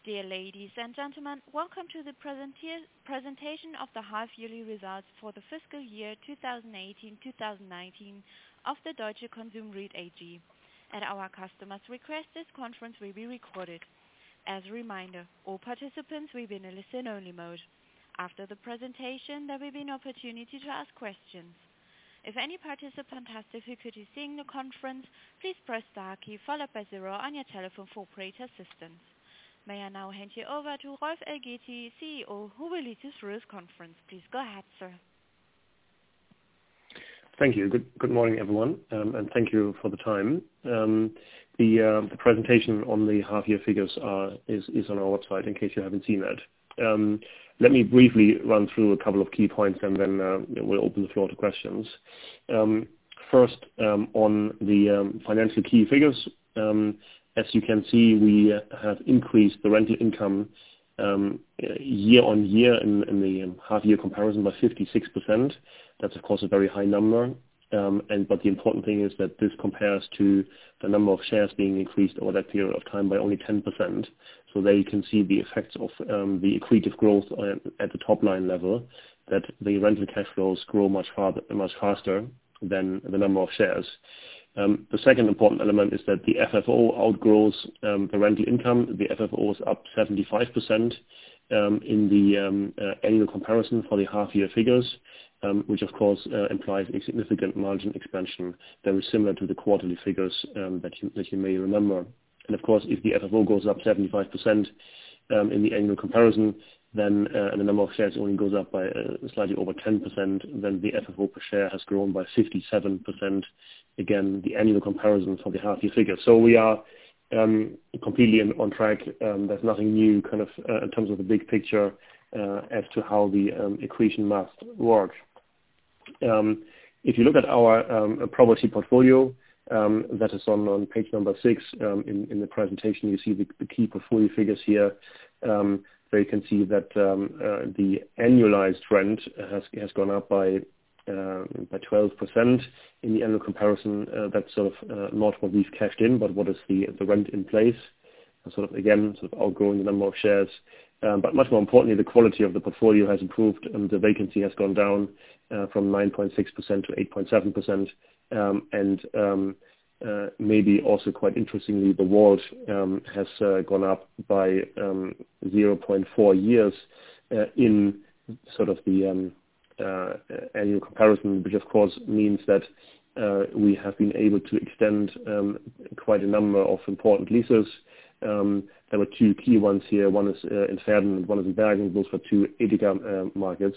Dear ladies and gentlemen, welcome to the presentation of the half-yearly results for the fiscal year 2018-2019 of the Deutsche Konsumrit AG. At our customers' request, this conference will be recorded. As a reminder, all participants will be in a listen-only mode. After the presentation, there will be an opportunity to ask questions. If any participant has difficulty seeing the conference, please press star key followed by 0 on your telephone for operator assistance. May I now hand you over to Rolf Elgeti, CEO, who will lead you through this conference. Please go ahead, sir. Thank you. Good morning, everyone, and thank you for the time. The presentation on the half-year figures is on our website, in case you haven't seen that. Let me briefly run through a couple of key points, and then we'll open the floor to questions. First, on the financial key figures, as you can see, we have increased the rental income year on year in the half-year comparison by 56%. That's, of course, a very high number. But the important thing is that this compares to the number of shares being increased over that period of time by only 10%. So there you can see the effects of the accretive growth at the top line level, that the rental cash flows grow much faster than the number of shares. The second important element is that the FFO outgrows the rental income. The FFO is up 75% in the annual comparison for the half-year figures, which of course implies a significant margin expansion, very similar to the quarterly figures that you may remember. And of course, if the FFO goes up 75% in the annual comparison, then and the number of shares only goes up by slightly over 10%, then the FFO per share has grown by 57%. Again, the annual comparison for the half-year figure. So we are completely on track. There's nothing new kind of in terms of the big picture as to how the accretion must work. If you look at our property portfolio, that is on page number 6 in the presentation, you see the key portfolio figures here. There you can see that the annualized rent has gone up by 12% in the annual comparison. That's sort of not what we've cashed in, but what is the rent in place. Sort of outgrowing the number of shares. But much more importantly, the quality of the portfolio has improved, and the vacancy has gone down from 9.6% to 8.7%. Maybe also quite interestingly, the WALT has gone up by 0.4 years in sort of the annual comparison, which of course means that we have been able to extend quite a number of important leases. There were 2 key ones here. One is in Verden and one is in Bergen. Those were 2 Edeka markets.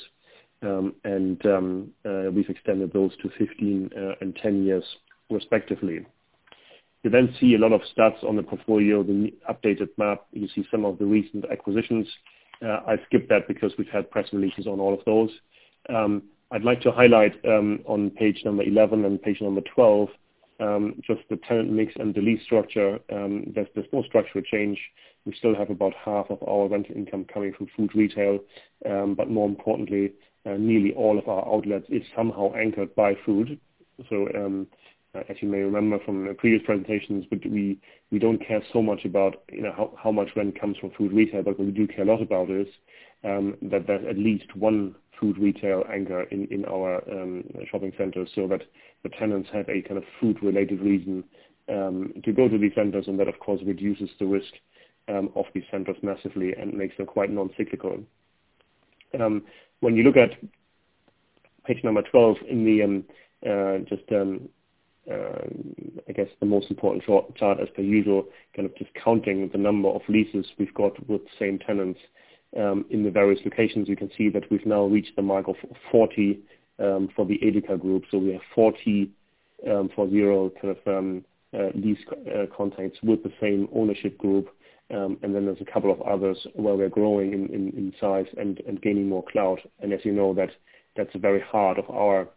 We've extended those to 15 and 10 years respectively. You then see a lot of stats on the portfolio, the updated map. You see some of the recent acquisitions. I skipped that because we've had press releases on all of those. I'd like to highlight on page number 11 and page number 12 just the tenant mix and the lease structure. There's no structural change. We still have about half of our rental income coming from food retail, but more importantly, nearly all of our outlets is somehow anchored by food. So as you may remember from the previous presentations, but we don't care so much about how much rent comes from food retail, but what we do care a lot about is that there's at least one food retail anchor in our shopping centers, so that the tenants have a kind of food-related reason to go to these centers, and that of course reduces the risk of these centers massively and makes them quite non-cyclical. When you look at page number 12 in the I guess the most important chart as per usual, kind of just counting the number of leases we've got with the same tenants in the various locations, you can see that we've now reached the mark of 40 for the Edeka group. So we have 40 kind of lease contacts with the same ownership group. And then there's a couple of others where we're growing in size and gaining more clout. And as you know, that's a very heart of our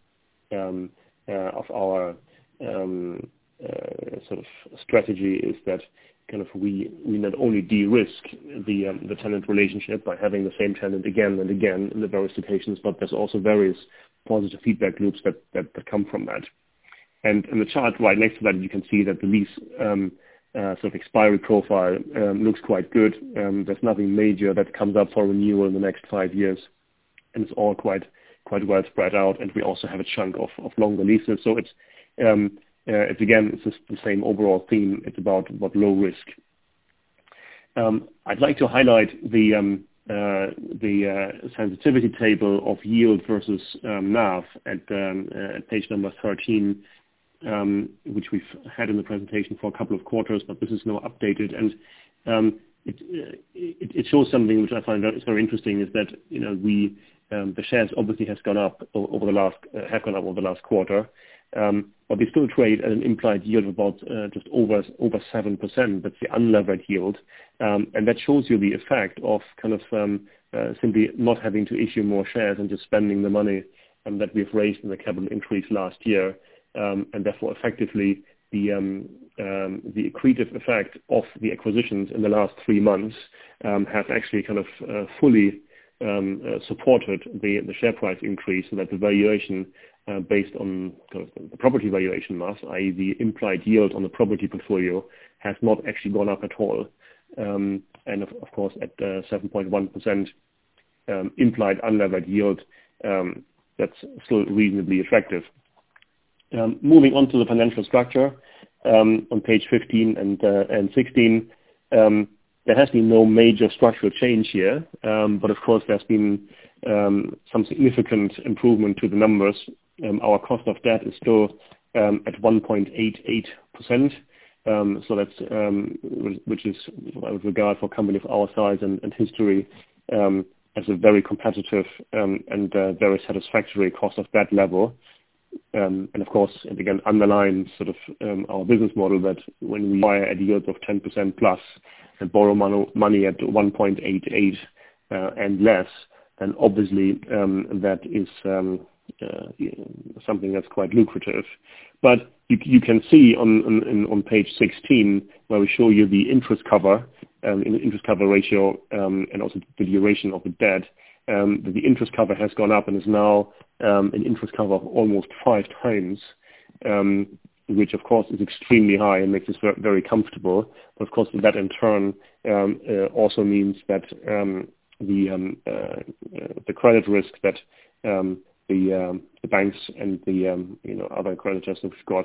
sort of strategy, is that kind of we not only de-risk the tenant relationship by having the same tenant again and again in the various locations, but there's also various positive feedback loops that come from that. And in the chart right next to that, you can see that the lease sort of expiry profile looks quite good. There's nothing major that comes up for renewal in the next 5 years, and it's all quite well spread out. And we also have a chunk of longer leases. So it's just the same overall theme. It's about low risk. I'd like to highlight the sensitivity table of yield versus NAV at page number 13, which we've had in the presentation for a couple of quarters, but this is now updated. And it shows something which I find very interesting, is that the shares obviously have gone up over the last quarter, but they still trade at an implied yield of about just over 7%. That's the unlevered yield, and that shows you the effect of kind of simply not having to issue more shares and just spending the money that we've raised in the capital increase last year, and therefore effectively the accretive effect of the acquisitions in the last 3 months has actually kind of fully supported the share price increase, so that the valuation based on kind of the property valuation mass, i.e. the implied yield on the property portfolio, has not actually gone up at all. And of course at 7.1% implied unlevered yield, that's still reasonably attractive. Moving on to the financial structure, on page 15 and 16, there has been no major structural change here, but of course there's been some significant improvement to the numbers. Our cost of debt is still at 1.88%, so that's which is, I would regard for a company of our size and history, as a very competitive and very satisfactory cost of debt level. And of course, it again underlines sort of our business model, that when we buy at yields of 10% plus and borrow money at 1.88 and less, then obviously that is something that's quite lucrative. But you can see on page 16, where we show you the interest cover ratio, and also the duration of the debt. The interest cover has gone up and is now an interest cover of almost 5 times, which of course is extremely high and makes us very comfortable. But of course, that in turn also means that the credit risk that the banks and the other creditors have got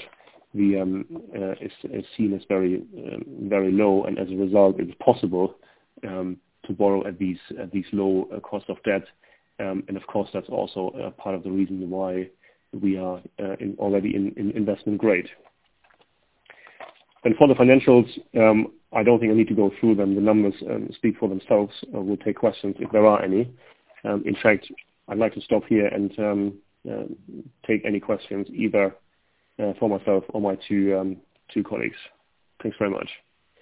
is seen as very low, and as a result, it's possible to borrow at these low cost of debt, and of course that's also part of the reason why we are already in investment grade. And for the financials, I don't think I need to go through them. The numbers speak for themselves. We'll take questions if there are any. In fact, I'd like to stop here and take any questions either for myself or my two colleagues. Thanks very much.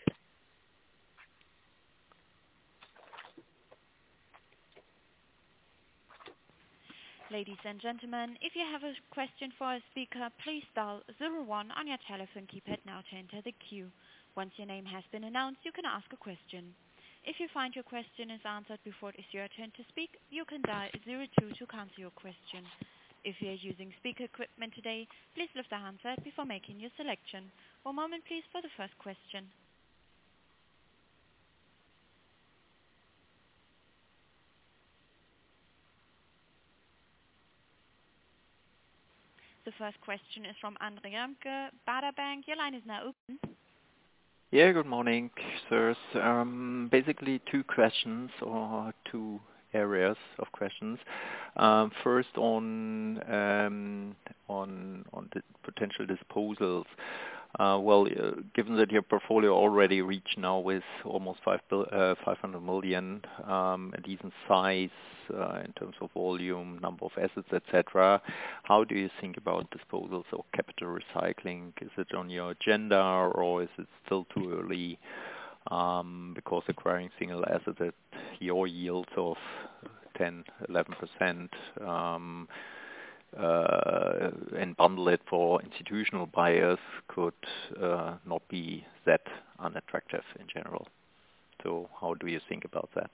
Ladies and gentlemen, if you have a question for a speaker, please dial 01 on your telephone keypad now to enter the queue. Once your name has been announced, you can ask a question. If you find your question is answered before it is your turn to speak, you can dial 02 to cancel your question. If you are using speaker equipment today, please lift the handset before making your selection. 1 moment please for the first question. The first question is from Andre Remke, Baader Bank. Your line is now open. Yeah, good morning, sirs. Basically 2 questions, or 2 areas of questions. First on the potential disposals. Given that your portfolio already reached now with almost 500 million, a decent size in terms of volume, number of assets, etc., how do you think about disposals or capital recycling? Is it on your agenda, or is it still too early? Because acquiring single assets at your yields of 10-11%, and bundle it for institutional buyers could not be that unattractive in general. So how do you think about that?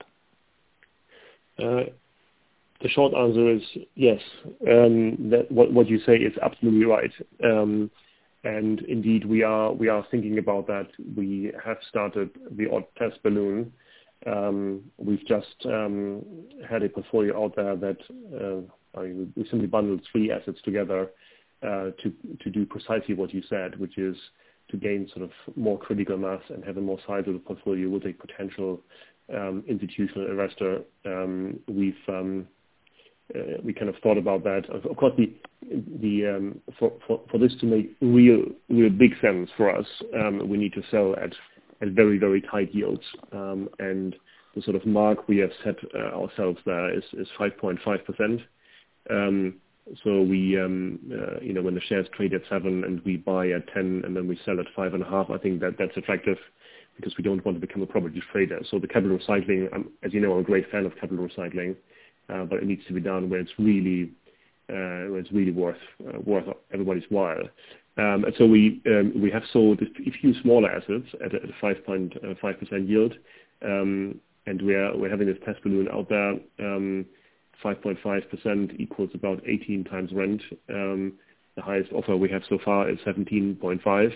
The short answer is yes. What you say is absolutely right. And indeed, we are thinking about that. We have started the odd test balloon. We've just had a portfolio out there that we simply bundled 3 assets together to do precisely what you said, which is to gain sort of more critical mass and have a more sizable portfolio with a potential institutional investor. We kind of thought about that. Of course, for this to make real big sense for us, we need to sell at very, very tight yields. And the sort of mark we have set ourselves there is 5.5%. So we, when the shares trade at 7 and we buy at 10 and then we sell at 5.5, I think that's attractive because we don't want to become a property trader. So the capital recycling, as you know, I'm a great fan of capital recycling, but it needs to be done where it's really worth everybody's while. And so we have sold a few smaller assets at a 5.5% yield, and we're having this test balloon out there. 5.5% equals about 18 times rent. The highest offer we have so far is 17.5.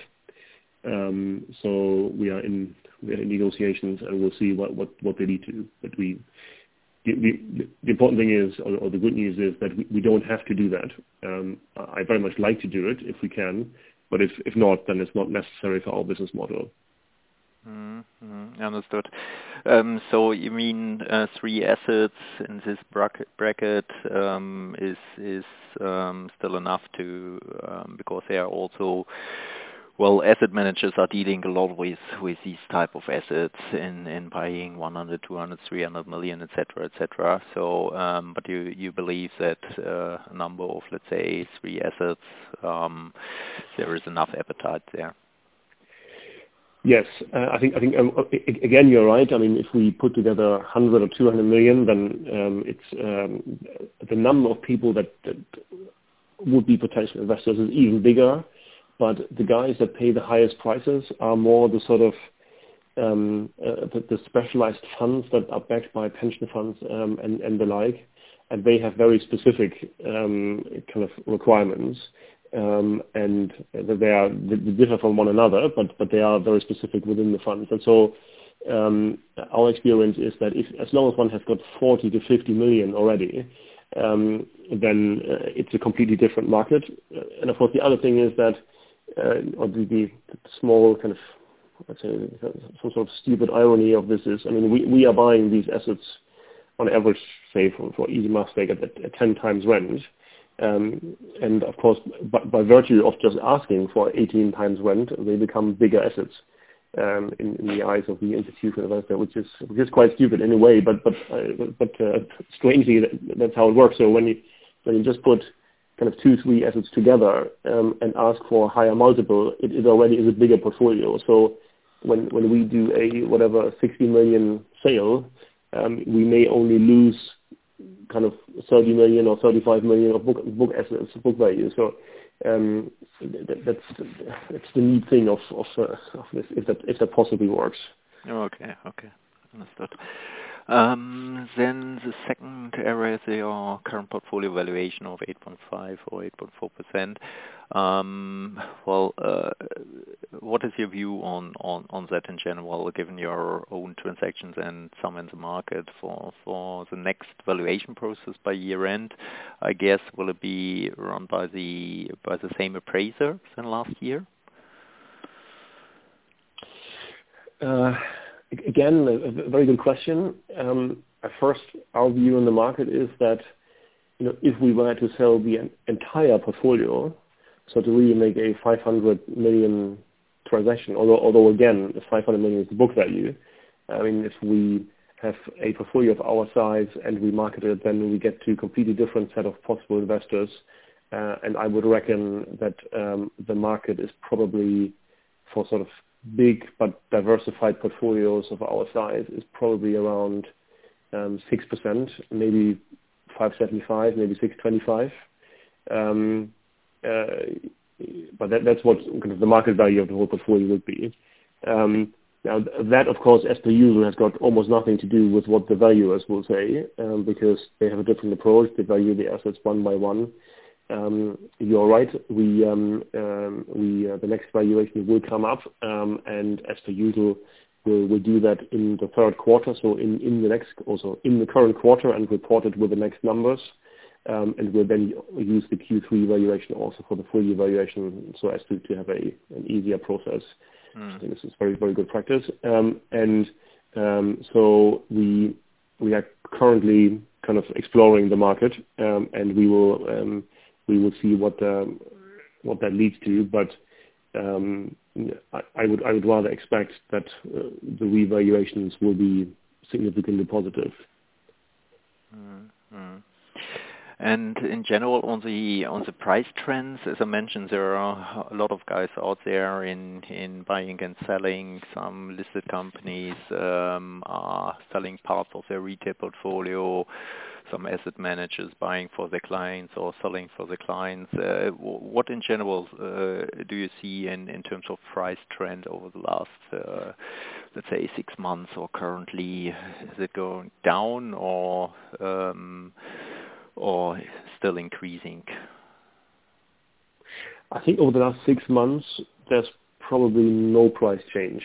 So we are in negotiations, and we'll see what they lead to. But the important thing is, or the good news is that we don't have to do that. I very much like to do it if we can, but if not, then it's not necessary for our business model. Understood. So you mean 3 assets in this bracket is still enough to because they are also asset managers are dealing a lot with these type of assets in buying 100, 200, 300 million, etc. So, but you believe that a number of, let's say, 3 assets, there is enough appetite there. Yes, I think again you're right. I mean, if we put together 100 or 200 million, then it's the number of people that would be potential investors is even bigger. But the guys that pay the highest prices are more the sort of the specialized funds that are backed by pension funds and the like, and they have very specific kind of requirements. And they differ from one another, but they are very specific within the funds. And so our experience is that as long as one has got 40 to 50 million already, then it's a completely different market. And of course, the other thing is that, or the small kind of, let's say, some sort of stupid irony of this is, I mean, we are buying these assets on average, say, for easy math sake at 10 times rent. And of course, by virtue of just asking for 18 times rent, they become bigger assets in the eyes of the institutional investor, which is quite stupid in a way. But strangely, that's how it works. So when you just put kind of 2-3 assets together and ask for a higher multiple, it already is a bigger portfolio. So when we do a 60 million sale, we may only lose kind of 30 million or 35 million of book assets, book value. So that's the neat thing of this, if that possibly works. Okay, understood. Then the second area is your current portfolio valuation of 8.5 or 8.4%. What is your view on that in general, given your own transactions and some in the market for the next valuation process by year end? I guess will it be run by the same appraiser than last year? Again, a very good question. At first, our view on the market is that, if we were to sell the entire portfolio, so to really make a 500 million transaction, although again, 500 million is the book value. I mean, if we have a portfolio of our size and we market it, then we get to a completely different set of possible investors. And I would reckon that the market is probably for sort of big but diversified portfolios of our size is probably around 6%, maybe 5.75, maybe 6.25. But that's what kind of the market value of the whole portfolio would be. Now that, of course, as per usual, has got almost nothing to do with what the valuers will say, because they have a different approach. They value the assets one by one. You're right. The next valuation will come up, and as per usual, we'll do that in the third quarter. So in the current quarter, and report it with the next numbers. And we'll then use the Q3 valuation also for the full year valuation, so as to have an easier process. I think this is very, very good practice. So we are currently kind of exploring the market, and we will see what that leads to. But I would rather expect that the revaluations will be significantly positive. And in general, on the price trends, as I mentioned, there are a lot of guys out there in buying and selling. Some listed companies are selling parts of their retail portfolio. Some asset managers buying for their clients or selling for the clients. What in general do you see in terms of price trend over the last, let's say, 6 months or currently? Is it going down or still increasing? I think over the last 6 months, there's probably no price change.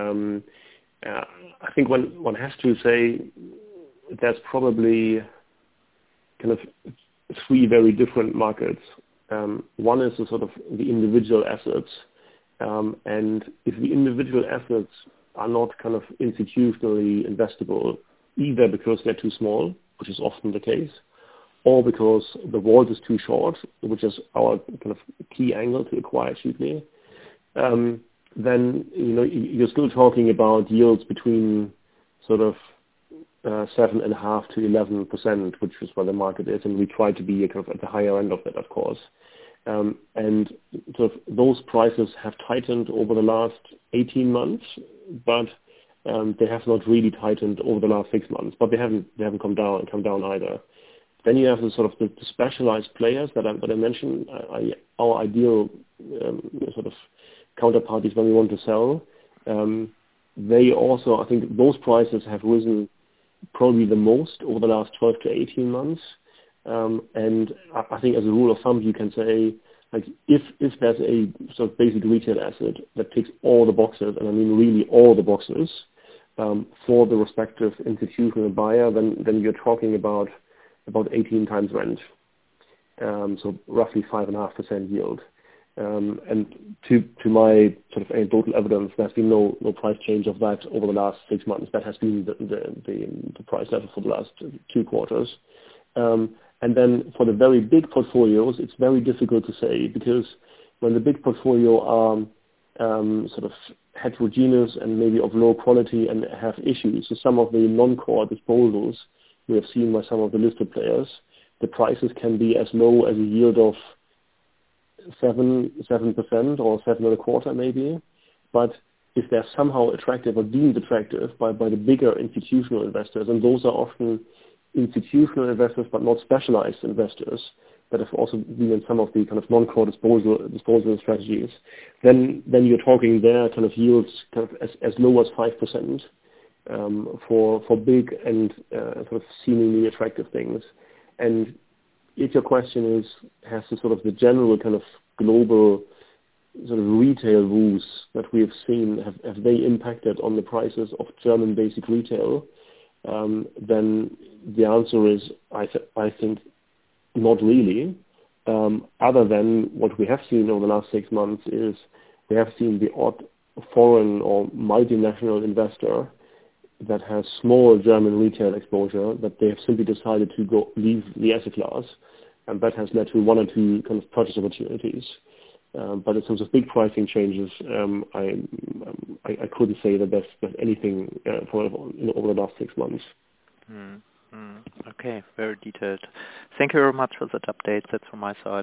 I think one has to say there's probably kind of 3 very different markets. One is the sort of the individual assets, and if the individual assets are not kind of institutionally investable, either because they're too small, which is often the case, or because the vault is too short, which is our kind of key angle to acquire cheaply, then you're still talking about yields between sort of 7.5% to 11%, which is where the market is, and we try to be kind of at the higher end of that, of course. And sort of those prices have tightened over the last 18 months, but they have not really tightened over the last 6 months. But they haven't come down either. Then you have the sort of the specialized players that I mentioned. Our ideal sort of counterparties when we want to sell. They also, I think, those prices have risen probably the most over the last 12 to 18 months. And I think as a rule of thumb, you can say, like, if there's a sort of basic retail asset that ticks all the boxes, and I mean really all the boxes, for the respective institutional buyer, then you're talking about 18 times rent. So roughly 5.5% yield. And to my sort of anecdotal evidence, there's been no price change of that over the last 6 months. That has been the price level for the last 2 quarters. And then for the very big portfolios, it's very difficult to say, because when the big portfolio are sort of heterogeneous and maybe of low quality and have issues, so some of the non-core disposals we have seen by some of the listed players, the prices can be as low as a yield of 7% or 7.25% maybe. But if they're somehow attractive or deemed attractive by the bigger institutional investors, and those are often institutional investors but not specialized investors that have also been in some of the kind of non-core disposal strategies, then you're talking there kind of yields kind of as low as 5% for big and sort of seemingly attractive things. And if your question is, has the sort of the general kind of global sort of retail rules that we have seen, have they impacted on the prices of German basic retail? Then the answer is, I think, not really. Other than what we have seen over the last 6 months is we have seen the odd foreign or multinational investor that has small German retail exposure, that they have simply decided to leave the asset class, and that has led to 1 or 2 kind of purchase opportunities. But in terms of big pricing changes, I couldn't say that there's anything over the last 6 months. Okay, very detailed. Thank you very much for that update. That's from my side.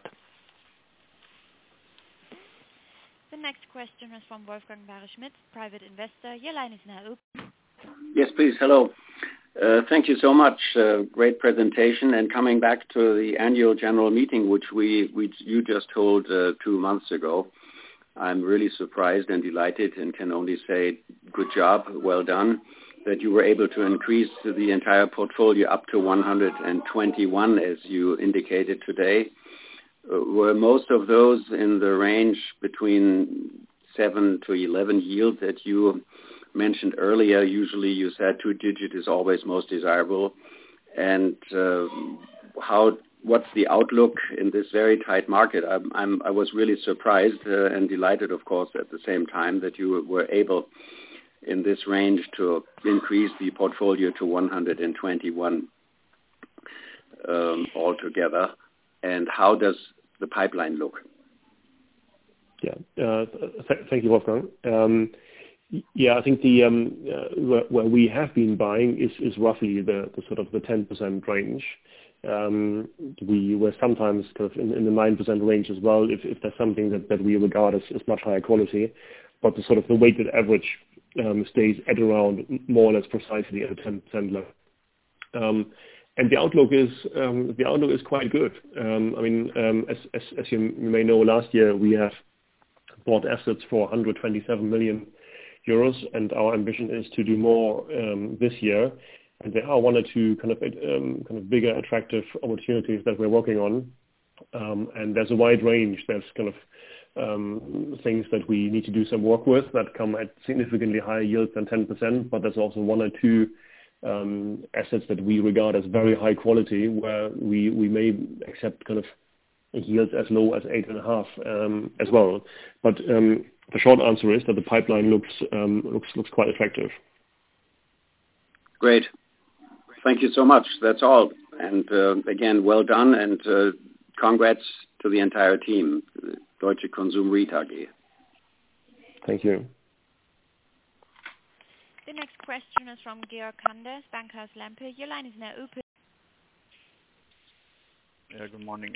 The next question is from Wolfgang Barre-Schmidt, private investor. Your line is now open. Yes, please. Hello. Thank you so much. Great presentation. And coming back to the annual general meeting, which you just told 2 months ago, I'm really surprised and delighted, and can only say good job, well done, that you were able to increase the entire portfolio up to 121, as you indicated today. were most of those in the range between 7 to 11 yield that you mentioned earlier? Usually you said 2-digit is always most desirable. And what's the outlook in this very tight market? I was really surprised and delighted, of course, at the same time that you were able in this range to increase the portfolio to 121 altogether. And how does the pipeline look? Yeah, thank you, Wolfgang. I think the where we have been buying is roughly the sort of the 10% range. We were sometimes kind of in the 9% range as well, if there's something that we regard as much higher quality. But the sort of the weighted average stays at around more or less precisely at a 10% level. And the outlook is quite good. As you may know, last year we have bought assets for 127 million euros, and our ambition is to do more this year. And there are one or two kind of bigger attractive opportunities that we're working on. And there's a wide range. There's kind of things that we need to do some work with that come at significantly higher yields than 10%, but there's also one or two assets that we regard as very high quality, where we may accept kind of yields as low as 8.5 as well. But the short answer is that the pipeline looks quite attractive. Great. Thank you so much. That's all. And again, well done, and congrats to the entire team, Deutsche Konsum REIT AG. Thank you. The next question is from Georg Kanders, Bankhaus Lampe. Your line is now open. Yeah, good morning.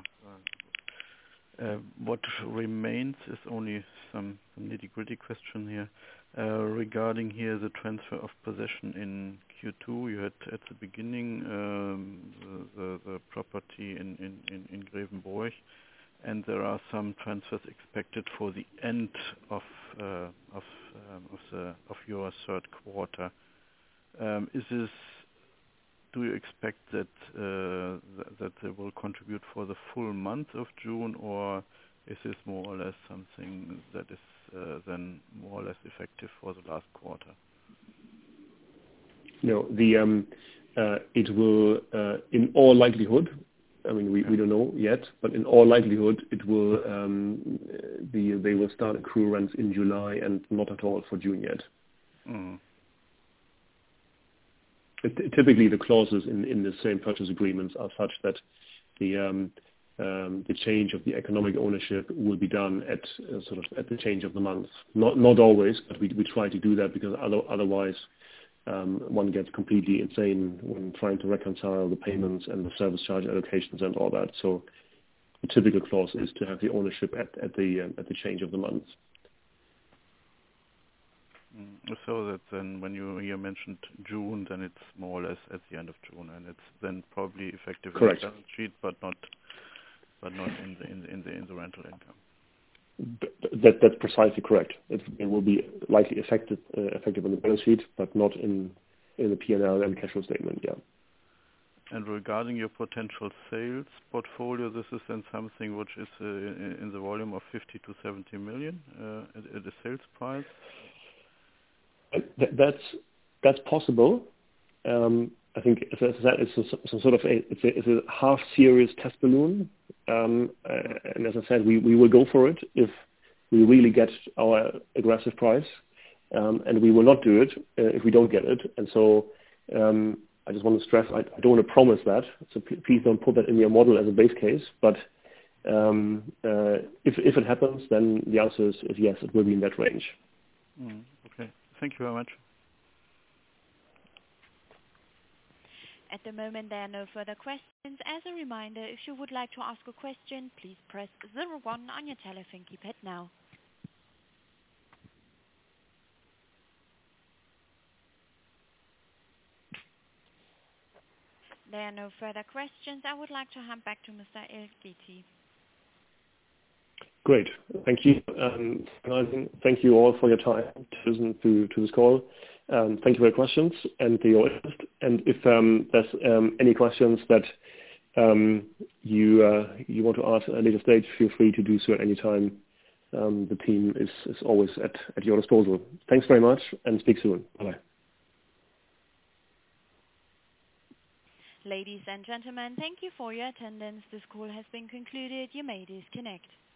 What remains is only some nitty-gritty question here. Regarding here the transfer of possession in Q2, you had at the beginning the property in Grevenbroich, and there are some transfers expected for the end of your third quarter. Do you expect that they will contribute for the full month of June, or is this more or less something that is then more or less effective for the last quarter? No, it will, in all likelihood, we don't know yet, but in all likelihood, it will. They will start accrue rents in July and not at all for June yet. Mm. Typically, the clauses in the same purchase agreements are such that the change of the economic ownership will be done at the change of the month. Not always, but we try to do that because otherwise one gets completely insane when trying to reconcile the payments and the service charge allocations and all that. So the typical clause is to have the ownership at the change of the month. So that then when you mentioned June, then it's more or less at the end of June, and it's then probably effective in the balance sheet, but not in the rental income. That's precisely correct. It will be likely effective on the balance sheet, but not in the P&L and cash flow statement. Yeah. And regarding your potential sales portfolio, this is then something which is in the volume of 50 to 70 million at the sales price. That's possible. I think as I said, it's some sort of it's a half serious test balloon. And as I said, we will go for it if we really get our aggressive price, and we will not do it if we don't get it. And so I just want to stress, I don't want to promise that. So please don't put that in your model as a base case. But if it happens, then the answer is yes, it will be in that range. Okay. Thank you very much. At the moment, there are no further questions. As a reminder, if you would like to ask a question, please press 01 on your telephone keypad now. There are no further questions. I would like to hand back to Mr. Elgeti. Great. Thank you. Thank you all for your time to listen to this call. Thank you for your questions and your interest. And if there's any questions that you want to ask at a later stage, feel free to do so at any time. The team is always at your disposal. Thanks very much, and speak soon. Bye-bye. Ladies and gentlemen, thank you for your attendance. This call has been concluded. You may disconnect.